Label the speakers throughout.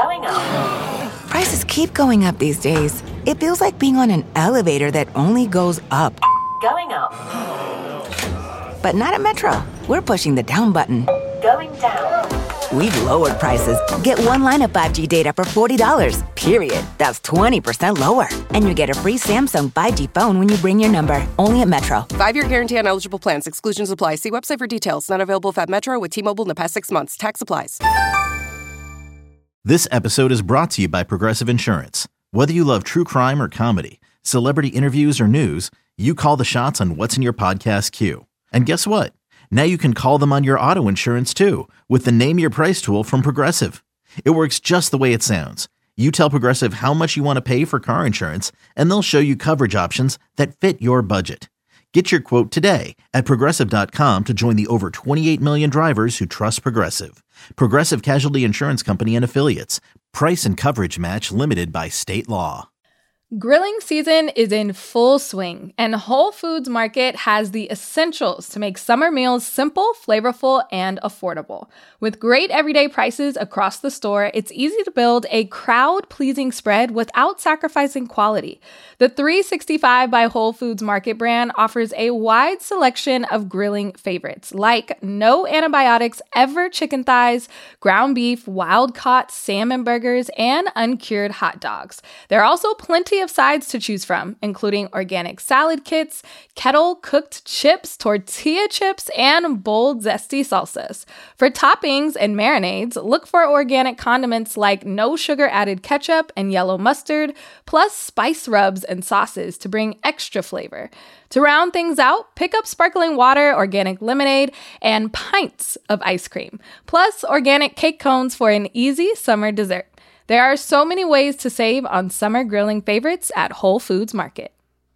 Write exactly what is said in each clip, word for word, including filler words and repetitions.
Speaker 1: Going up.
Speaker 2: Prices keep going up these days. It feels like being on an elevator that only goes up.
Speaker 1: Going up.
Speaker 2: But not at Metro. We're pushing the down button.
Speaker 1: Going down.
Speaker 2: We've lowered prices. Get one line of five G data for forty dollars, period. That's twenty percent lower. And you get a free Samsung five G phone when you bring your number. Only at Metro.
Speaker 3: Five-year guarantee on eligible plans. Exclusions apply. See website for details. Not available if at Metro with T-Mobile in the past six months. Tax applies.
Speaker 4: This episode is brought to you by Progressive Insurance. Whether you love true crime or comedy, celebrity interviews or news, you call the shots on what's in your podcast queue. And guess what? Now you can call them on your auto insurance too with the Name Your Price tool from Progressive. It works just the way it sounds. You tell Progressive how much you want to pay for car insurance, and they'll show you coverage options that fit your budget. Get your quote today at Progressive dot com to join the over twenty-eight million drivers who trust Progressive. Progressive Casualty Insurance Company and Affiliates. Price and coverage match limited by state law.
Speaker 5: Grilling season is in full swing, and Whole Foods Market has the essentials to make summer meals simple, flavorful, and affordable. With great everyday prices across the store, it's easy to build a crowd-pleasing spread without sacrificing quality. The three sixty-five by Whole Foods Market brand offers a wide selection of grilling favorites, like no antibiotics ever chicken thighs, ground beef, wild-caught salmon burgers, and uncured hot dogs. There are also plenty of sides to choose from, including organic salad kits, kettle-cooked chips, tortilla chips, and bold, zesty salsas. For toppings and marinades, look for organic condiments like no sugar-added ketchup and yellow mustard, plus spice rubs and sauces to bring extra flavor. To round things out, pick up sparkling water, organic lemonade, and pints of ice cream, plus organic cake cones for an easy summer dessert. There are so many ways to save on summer grilling favorites at Whole Foods Market.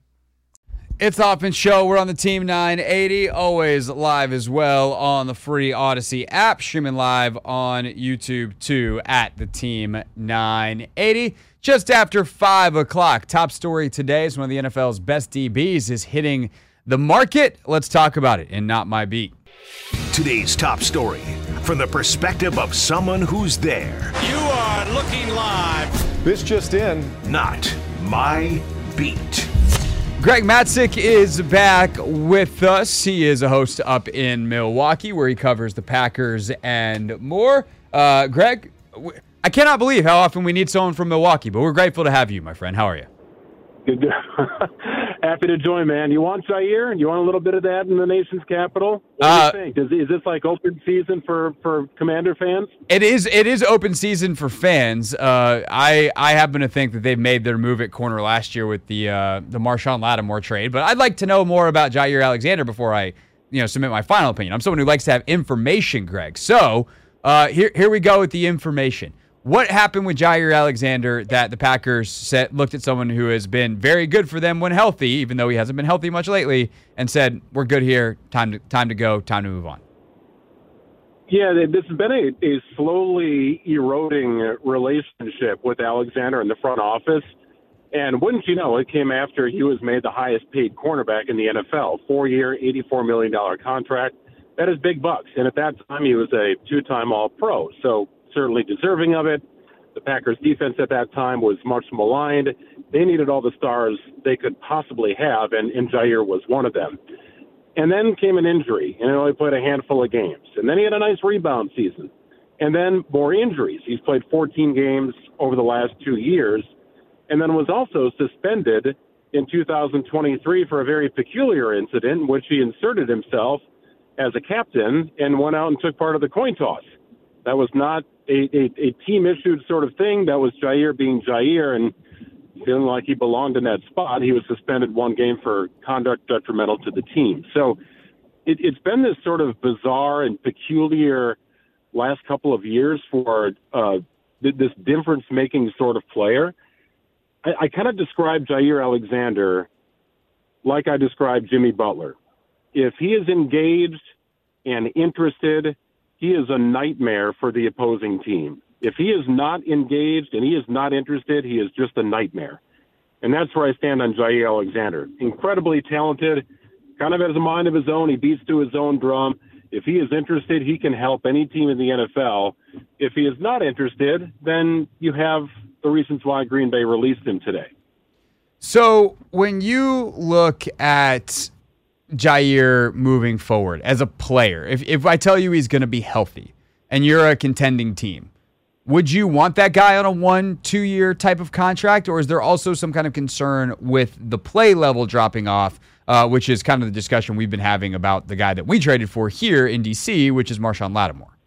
Speaker 6: It's the Hoffman Show. We're on the Team nine eighty, always live as well on the free Odyssey app, streaming live on YouTube too at the Team nine eighty. Just after five o'clock, top story today is one of the N F L's best D Bs is hitting the market. Let's talk about it in Not My Beat.
Speaker 7: Today's top story, from the perspective of someone who's there.
Speaker 8: You are looking live.
Speaker 9: This just in.
Speaker 7: Not My Beat.
Speaker 6: Greg Matzek is back with us. He is a host up in Milwaukee where he covers the Packers and more. Uh, Greg, I cannot believe how often we need someone from Milwaukee, but we're grateful to have you, my friend. How are you?
Speaker 9: Good. Happy to join, man. You want Jair? You want a little bit of that in the nation's capital? What
Speaker 6: uh,
Speaker 9: do you think? Is, is this like open season for, for Commander fans?
Speaker 6: It is. It is open season for fans. Uh, I I happen to think that they've made their move at corner last year with the uh, the Marshawn Lattimore trade, but I'd like to know more about Jair Alexander before I, you know, submit my final opinion. I'm someone who likes to have information, Greg. So uh, here here we go with the information. What happened with Jair Alexander that the Packers set, looked at someone who has been very good for them when healthy, even though he hasn't been healthy much lately, and said, we're good here, time to time to go, time to move on?
Speaker 9: Yeah, this has been a, a slowly eroding relationship with Alexander in the front office. And wouldn't you know, it came after he was made the highest paid cornerback in the N F L, four-year, eighty-four million dollars contract. That is big bucks. And at that time, he was a two-time All-Pro. So certainly deserving of it. The Packers defense at that time was much maligned. They needed all the stars they could possibly have, and, and Jair was one of them. And then came an injury, and he only played a handful of games. And then he had a nice rebound season. And then more injuries. He's played fourteen games over the last two years, and then was also suspended in two thousand twenty-three for a very peculiar incident in which he inserted himself as a captain and went out and took part of the coin toss. That was not a, a, a team-issued sort of thing. That was Jair being Jair and feeling like he belonged in that spot. He was suspended one game for conduct detrimental to the team. So it, it's been this sort of bizarre and peculiar last couple of years for uh, this difference-making sort of player. I, I kind of describe Jair Alexander like I described Jimmy Butler. If he is engaged and interested, he is a nightmare for the opposing team. If he is not engaged and he is not interested, he is just a nightmare. And that's where I stand on Jair Alexander. Incredibly talented, kind of has a mind of his own. He beats to his own drum. If he is interested, he can help any team in the N F L. If he is not interested, then you have the reasons why Green Bay released him today.
Speaker 6: So when you look at Jaire moving forward as a player, if, if I tell you he's going to be healthy and you're a contending team, would you want that guy on a one, two-year type of contract, or is there also some kind of concern with the play level dropping off, uh, which is kind of the discussion we've been having about the guy that we traded for here in D C, which is Marshawn Lattimore?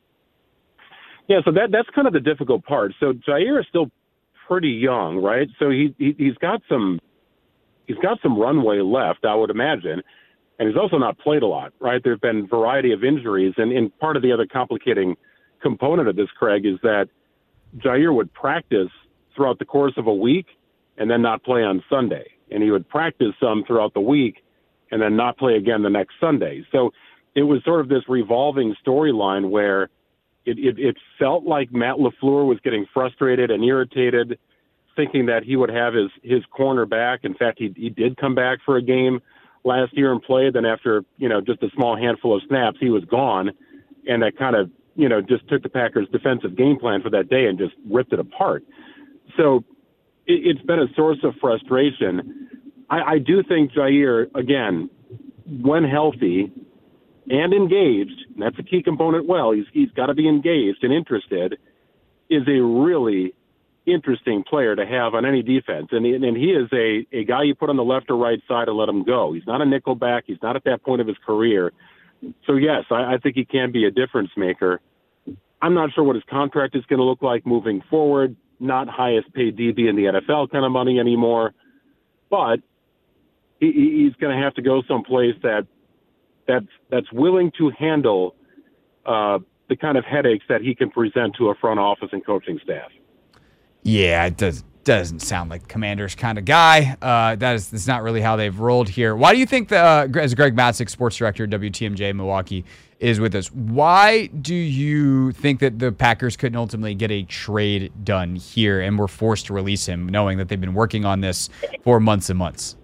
Speaker 9: Yeah, so that that's kind of the difficult part. So Jaire is still pretty young, right? So he, he he's got some he's got some runway left, I would imagine, and he's also not played a lot, right? There've been a variety of injuries, and, and part of the other complicating component of this, Craig, is that Jaire would practice throughout the course of a week and then not play on Sunday. And he would practice some throughout the week and then not play again the next Sunday. So it was sort of this revolving storyline where it, it, it felt like Matt LaFleur was getting frustrated and irritated, thinking that he would have his, his corner back. In fact, he, he did come back for a game last year and play. Then after, you know, just a small handful of snaps, he was gone. And that kind of, you know, just took the Packers' defensive game plan for that day and just ripped it apart. So it, it's been a source of frustration. I, I do think Jaire, again, when healthy and engaged, and that's a key component, well, he's he's got to be engaged and interested, is a really interesting player to have on any defense. And, and he is a, a guy you put on the left or right side and let him go. He's not a nickel back. He's not at that point of his career. So, yes, I, I think he can be a difference maker. I'm not sure what his contract is going to look like moving forward. Not highest paid D B in the N F L kind of money anymore. But he, he's going to have to go someplace that that's, that's willing to handle uh, the kind of headaches that he can present to a front office and coaching staff. Yeah,
Speaker 6: it does. Doesn't sound like Commander's kind of guy. Uh, that is that's not really how they've rolled here. Why do you think, the, uh, as Greg Matzek, sports director at W T M J Milwaukee, is with us, why do you think that the Packers couldn't ultimately get a trade done here and were forced to release him, knowing that they've been working on this for months and months?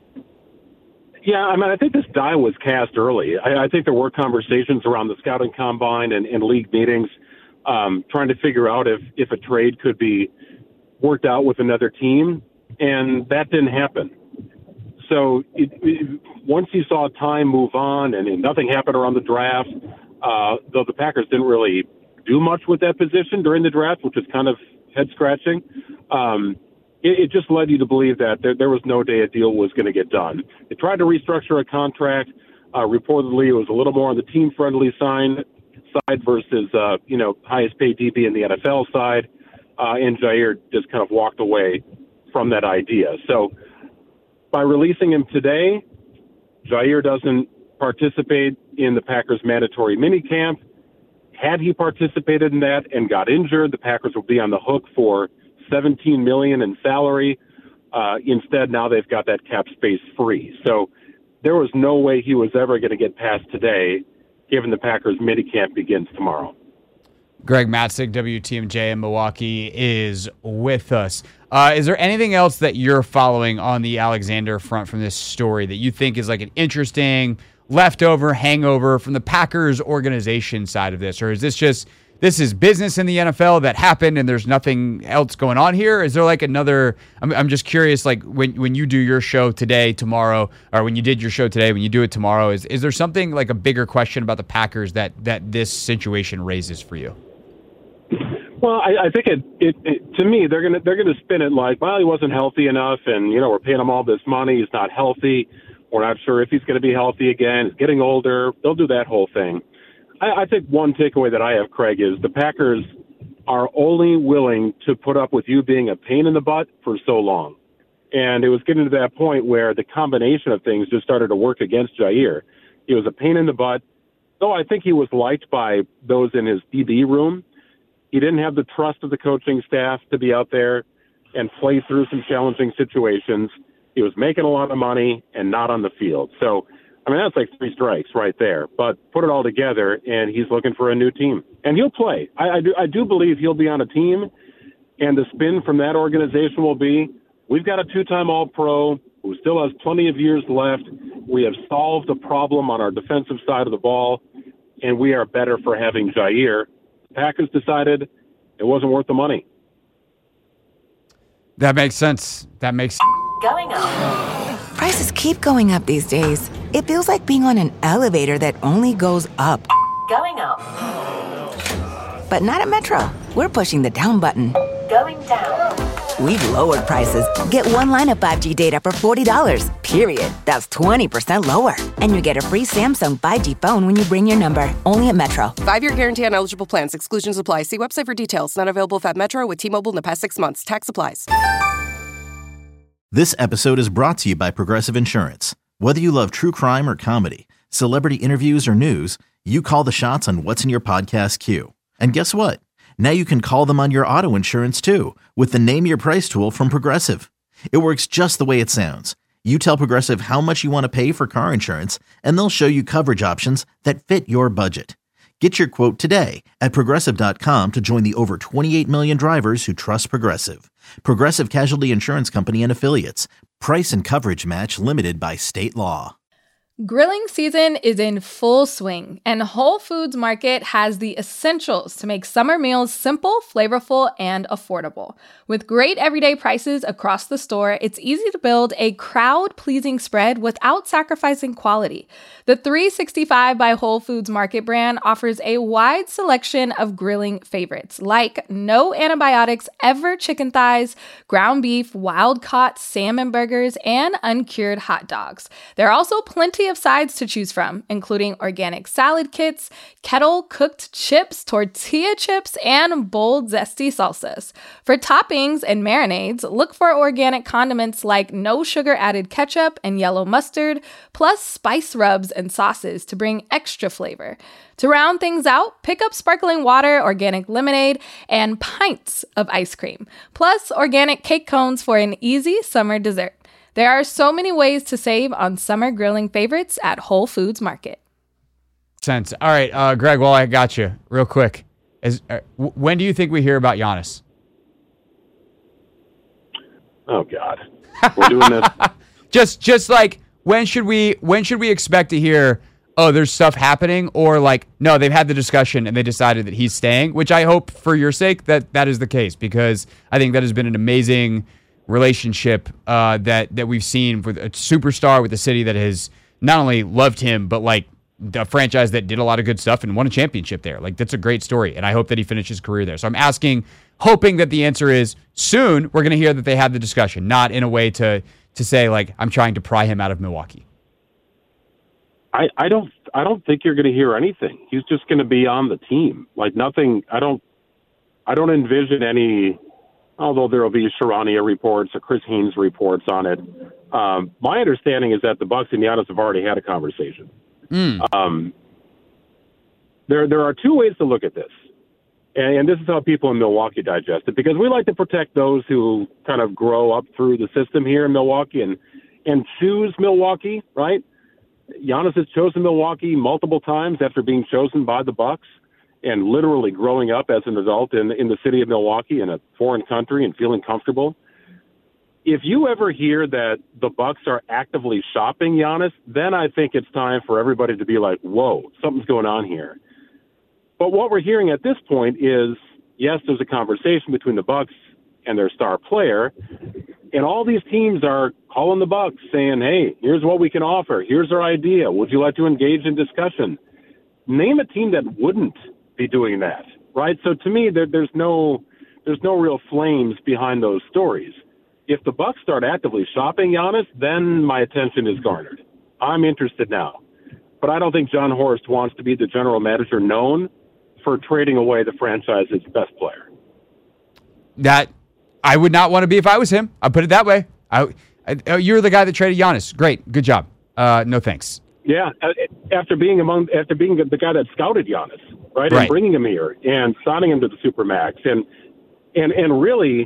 Speaker 9: Yeah, I mean, I think this die was cast early. I, I think there were conversations around the scouting combine and, and league meetings um, trying to figure out if, if a trade could be worked out with another team, and that didn't happen. So it, it, once you saw time move on and, and nothing happened around the draft, uh, though the Packers didn't really do much with that position during the draft, which is kind of head-scratching, um, it, it just led you to believe that there, there was no day a deal was going to get done. They tried to restructure a contract. Uh, reportedly, it was a little more on the team-friendly side, side versus, uh, you know, highest-paid D B in the N F L side. Uh, and Jaire just kind of walked away from that idea. So by releasing him today, Jaire doesn't participate in the Packers' mandatory minicamp. Had he participated in that and got injured, the Packers will be on the hook for seventeen million dollars in salary. Uh, instead, now they've got that cap space free. So there was no way he was ever going to get past today, given the Packers' minicamp begins tomorrow.
Speaker 6: Greg Matzek, W T M J in Milwaukee, is with us. Uh, is there anything else that you're following on the Alexander front from this story that you think is like an interesting leftover hangover from the Packers organization side of this? Or is this just, this is business in the N F L that happened and there's nothing else going on here? Is there like another, I'm, I'm just curious, like when, when you do your show today, tomorrow, or when you did your show today, when you do it tomorrow, is, is there something like a bigger question about the Packers that, that this situation raises for you?
Speaker 9: Well, I, I think it, it, it to me they're gonna they're gonna spin it like, well, he wasn't healthy enough, and you know we're paying him all this money. He's not healthy. We're not sure if he's going to be healthy again. He's getting older. They'll do that whole thing. I, I think one takeaway that I have, Craig, is the Packers are only willing to put up with you being a pain in the butt for so long, and it was getting to that point where the combination of things just started to work against Jaire. He was a pain in the butt. Though I think he was liked by those in his D B room. He didn't have the trust of the coaching staff to be out there and play through some challenging situations. He was making a lot of money and not on the field. So, I mean, that's like three strikes right there. But put it all together, and he's looking for a new team. And he'll play. I, I, do, I do believe he'll be on a team, and the spin from that organization will be, we've got a two-time All-Pro who still has plenty of years left. We have solved a problem on our defensive side of the ball. and we are better for having Jair. Packers decided it wasn't worth the money.
Speaker 6: That makes sense. That makes
Speaker 1: Going up.
Speaker 2: Prices keep going up these days. It feels like being on an elevator that only goes up.
Speaker 1: Going up.
Speaker 2: But not at Metro. We're pushing the down button.
Speaker 1: Going down.
Speaker 2: We've lowered prices. Get one line of five G data for forty dollars, period. That's twenty percent lower. And you get a free Samsung five G phone when you bring your number. Only at Metro.
Speaker 3: Five-year guarantee on eligible plans. Exclusions apply. See website for details. Not available if at Metro with T-Mobile in the past six months. Tax applies.
Speaker 4: This episode is brought to you by Progressive Insurance. Whether you love true crime or comedy, celebrity interviews or news, you call the shots on what's in your podcast queue. And guess what? Now you can call them on your auto insurance too with the Name Your Price tool from Progressive. It works just the way it sounds. You tell Progressive how much you want to pay for car insurance, and they'll show you coverage options that fit your budget. Get your quote today at Progressive dot com to join the over twenty-eight million drivers who trust Progressive. Progressive Casualty Insurance Company and Affiliates. Price and coverage match limited by state law.
Speaker 5: Grilling season is in full swing, and Whole Foods Market has the essentials to make summer meals simple, flavorful, and affordable. With great everyday prices across the store, it's easy to build a crowd-pleasing spread without sacrificing quality. The three sixty-five by Whole Foods Market brand offers a wide selection of grilling favorites, like no antibiotics ever chicken thighs, ground beef, wild-caught salmon burgers, and uncured hot dogs. There are also plenty of sides to choose from, including organic salad kits, kettle-cooked chips, tortilla chips, and bold, zesty salsas. For toppings and marinades, look for organic condiments like no sugar-added ketchup and yellow mustard, plus spice rubs and sauces to bring extra flavor. To round things out, pick up sparkling water, organic lemonade, and pints of ice cream, plus organic cake cones for an easy summer dessert. There are so many ways to save on summer grilling favorites at Whole Foods Market.
Speaker 6: sense. All right, uh, Greg, well, I got you real quick. Is, uh, w- when do you think we hear about Giannis?
Speaker 9: Oh, God. We're doing this.
Speaker 6: just just like, when should we when should we expect to hear, oh, there's stuff happening? Or like, no, they've had the discussion and they decided that he's staying, which I hope for your sake that that is the case, because I think that has been an amazing relationship uh, that, that we've seen with a superstar with a city that has not only loved him, but like a franchise that did a lot of good stuff and won a championship there. Like, that's a great story, and I hope that he finishes his career there. So I'm asking, hoping that the answer is soon we're going to hear that they had the discussion, not in a way to to say, like, I'm trying to pry him out of Milwaukee.
Speaker 9: I, I don't I don't think you're going to hear anything. He's just going to be on the team. Like, nothing. I don't I don't envision any, although there will be Sharania reports or Chris Haynes reports on it. Um, my understanding is that the Bucks and Giannis have already had a conversation.
Speaker 6: Mm.
Speaker 9: Um, there there are two ways to look at this. And, and this is how people in Milwaukee digest it, because we like to protect those who kind of grow up through the system here in Milwaukee and, and choose Milwaukee, right? Giannis has chosen Milwaukee multiple times after being chosen by the Bucks and literally growing up as an adult in, in the city of Milwaukee in a foreign country and feeling comfortable. If you ever hear that the Bucks are actively shopping Giannis, then I think it's time for everybody to be like, whoa, something's going on here. But what we're hearing at this point is, yes, there's a conversation between the Bucks and their star player, and all these teams are calling the Bucks saying, hey, here's what we can offer. Here's our idea. Would you like to engage in discussion? Name a team that wouldn't be doing that, right? So to me, there, there's no there's no real flames behind those stories. If the Bucks start actively shopping Giannis, then my attention is garnered. I'm interested now. But I don't think John Horst wants to be the general manager known for trading away the franchise's best player.
Speaker 6: That I would not want to be if I was him. I'll put it that way. I, I, you're the guy that traded Giannis. Great. Good job. Uh, no thanks.
Speaker 9: Yeah, after being among after being the guy that scouted Giannis, right,
Speaker 6: right.
Speaker 9: and bringing him here and signing him to the Supermax, and and and really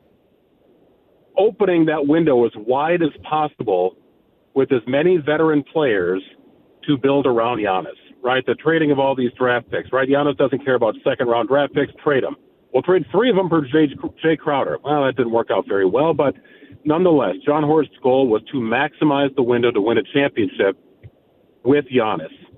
Speaker 9: opening that window as wide as possible with as many veteran players to build around Giannis, right? The trading of all these draft picks, right? Giannis doesn't care about second-round draft picks. Trade them. We'll trade three of them for Jay, Jay Crowder. Well, that didn't work out very well, but nonetheless, John Horst's goal was to maximize the window to win a championship with Giannis.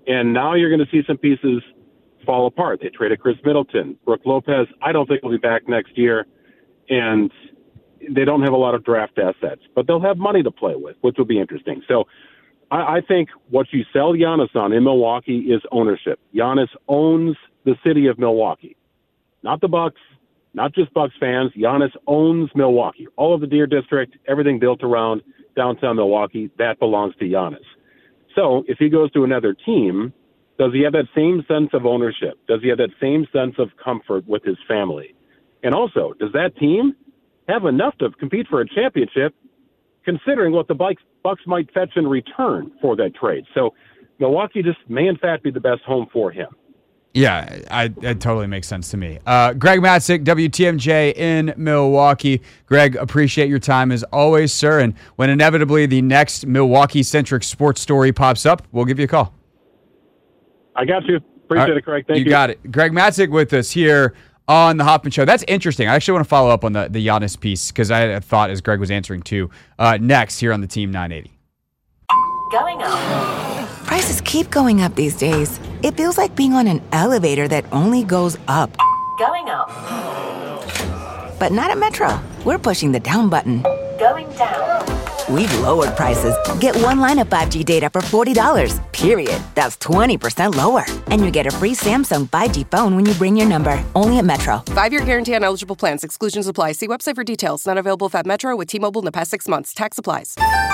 Speaker 9: And now you're going to see some pieces fall apart. They traded Chris Middleton. Brooke Lopez, I don't think will be back next year. And they don't have a lot of draft assets, but they'll have money to play with, which will be interesting. So I, I think what you sell Giannis on in Milwaukee is ownership. Giannis owns the city of Milwaukee, not the Bucks, not just Bucks fans. Giannis owns Milwaukee. All of the Deer District, everything built around downtown Milwaukee, that belongs to Giannis. So if he goes to another team, does he have that same sense of ownership? Does he have that same sense of comfort with his family? And also, does that team have enough to compete for a championship, considering what the Bucks, Bucks might fetch in return for that trade? So Milwaukee just may, in fact, be the best home for him.
Speaker 6: Yeah, I, it totally makes sense to me. Uh, Greg Matzek, W T M J in Milwaukee. Greg, appreciate your time as always, sir. And when inevitably the next Milwaukee-centric sports story pops up, we'll give you a call.
Speaker 9: I got you. Appreciate
Speaker 6: right,
Speaker 9: it, Craig. Thank you.
Speaker 6: You got it. Greg Matzek with us here on the Hoffman Show. That's interesting. I actually want to follow up on the, the Giannis piece because I had a thought as Greg was answering too. Uh, next here on the Team nine eighty.
Speaker 1: Going up.
Speaker 2: Prices keep going up these days. It feels like being on an elevator that only goes up.
Speaker 1: Going up.
Speaker 2: But not at Metro. We're pushing the down button.
Speaker 1: Going down.
Speaker 2: We've lowered prices. Get one line of five G data for forty dollars, period. That's twenty percent lower. And you get a free Samsung five G phone when you bring your number. Only at Metro.
Speaker 3: Five-year guarantee on eligible plans. Exclusions apply. See website for details. Not available if at Metro with T-Mobile in the past six months. Tax applies.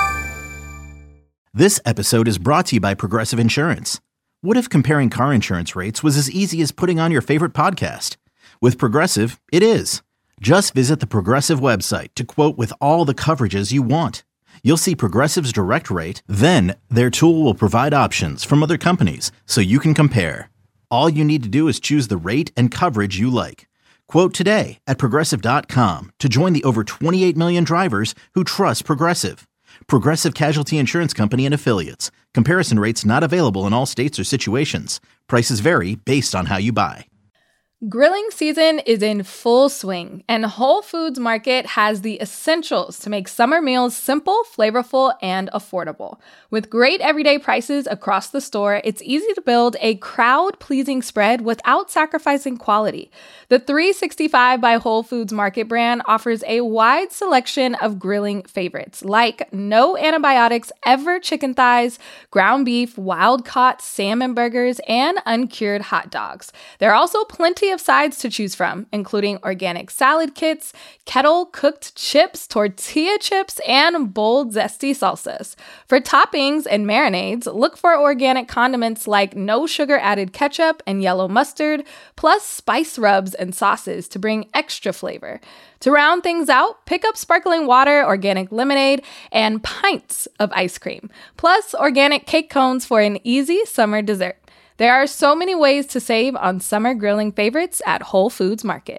Speaker 4: This episode is brought to you by Progressive Insurance. What if comparing car insurance rates was as easy as putting on your favorite podcast? With Progressive, it is. Just visit the Progressive website to quote with all the coverages you want. You'll see Progressive's direct rate, then their tool will provide options from other companies so you can compare. All you need to do is choose the rate and coverage you like. Quote today at Progressive dot com to join the over twenty-eight million drivers who trust Progressive. Progressive Casualty Insurance Company and Affiliates. Comparison rates not available in all states or situations. Prices vary based on how you buy.
Speaker 5: Grilling season is in full swing, and Whole Foods Market has the essentials to make summer meals simple, flavorful, and affordable. With great everyday prices across the store, it's easy to build a crowd-pleasing spread without sacrificing quality. The three sixty-five by Whole Foods Market brand offers a wide selection of grilling favorites, like no antibiotics ever chicken thighs, ground beef, wild-caught salmon burgers, and uncured hot dogs. There are also plenty of sides to choose from, including organic salad kits, kettle-cooked chips, tortilla chips, and bold, zesty salsas. For toppings and marinades, look for organic condiments like no sugar-added ketchup and yellow mustard, plus spice rubs and sauces to bring extra flavor. To round things out, pick up sparkling water, organic lemonade, and pints of ice cream, plus organic cake cones for an easy summer dessert. There are so many ways to save on summer grilling favorites at Whole Foods Market.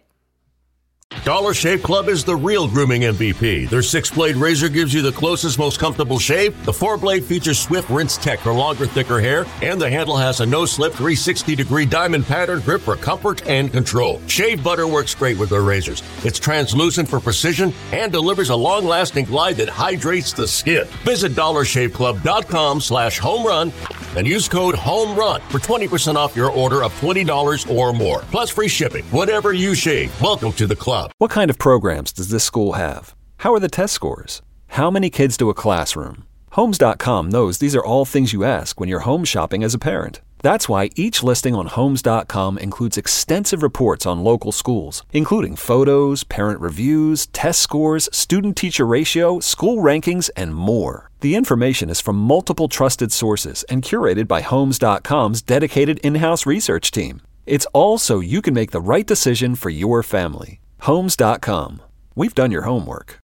Speaker 10: Dollar Shave Club is the real grooming M V P. Their six-blade razor gives you the closest, most comfortable shave. The four-blade features swift rinse tech for longer, thicker hair, and the handle has a no-slip three sixty degree diamond pattern grip for comfort and control. Shave butter works great with their razors. It's translucent for precision and delivers a long-lasting glide that hydrates the skin. Visit dollar shave club dot com slash home run and use code HOMERUN for twenty percent off your order of twenty dollars or more, plus free shipping. Whatever you shave, welcome to the club.
Speaker 11: What kind of programs does this school have? How are the test scores? How many kids do a classroom? Homes dot com knows these are all things you ask when you're home shopping as a parent. That's why each listing on Homes dot com includes extensive reports on local schools, including photos, parent reviews, test scores, student-teacher ratio, school rankings, and more. The information is from multiple trusted sources and curated by Homes dot com's dedicated in-house research team. It's all so you can make the right decision for your family. Homes dot com. We've done your homework.